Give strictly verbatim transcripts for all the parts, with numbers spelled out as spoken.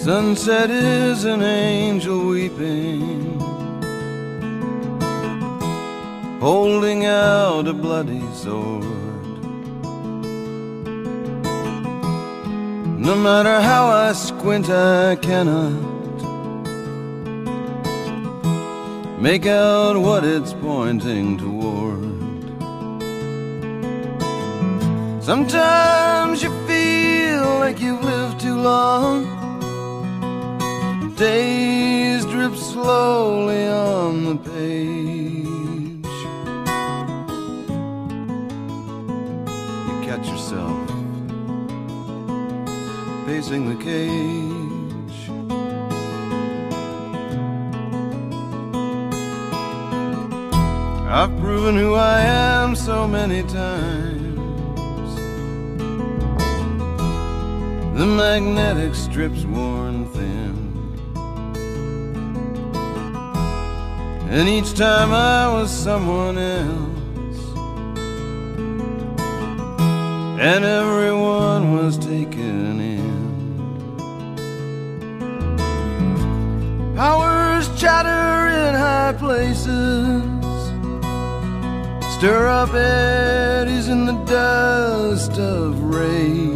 Sunset is an angel weeping, holding out a bloody sword. No matter how I squint, I cannot make out what it's pointing toward. Sometimes you feel like you've lived too long. Days drip slowly on the page. You catch yourself pacing the cage. I've proven who I am so many times. The magnetic strip's worn thin, and each time I was someone else, and everyone was taken in. Powers chatter in high places, stir up eddies in the dust of rage.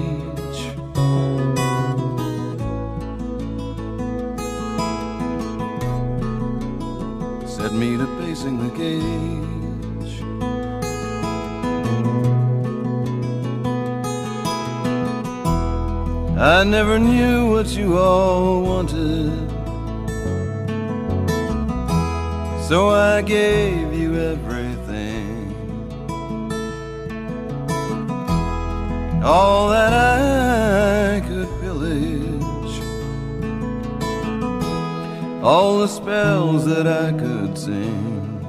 Set me to pacing the cage. I never knew what you all wanted, so I gave you everything, all that I could pillage, all the spells that I could sing.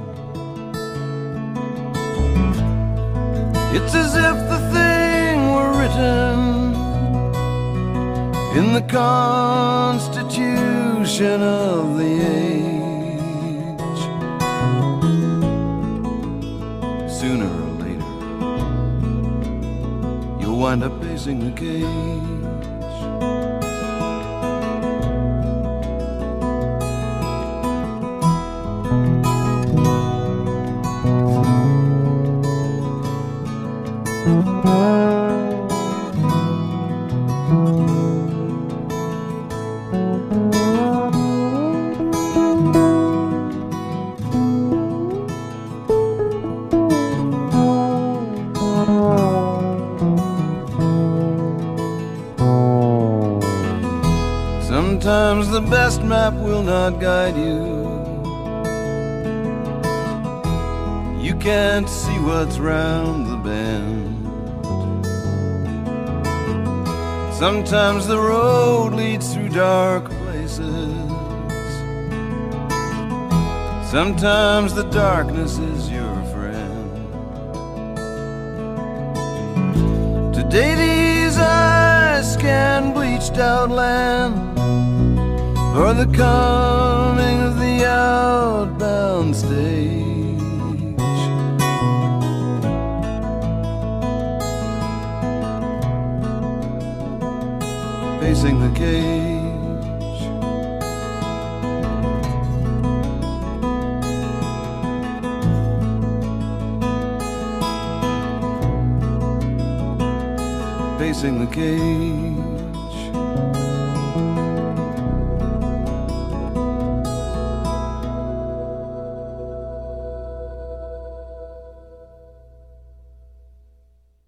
It's as if the thing were written in the constitution of the age. Sooner or later, you'll wind up pacing the cage. Sometimes the best map will not guide you. You can't see what's round the bend. Sometimes the road leads through dark places. Sometimes the darkness is your friend. Today these eyes scan bleached out land for the coming of the outbound stage. Pacing the cage. Pacing the cage.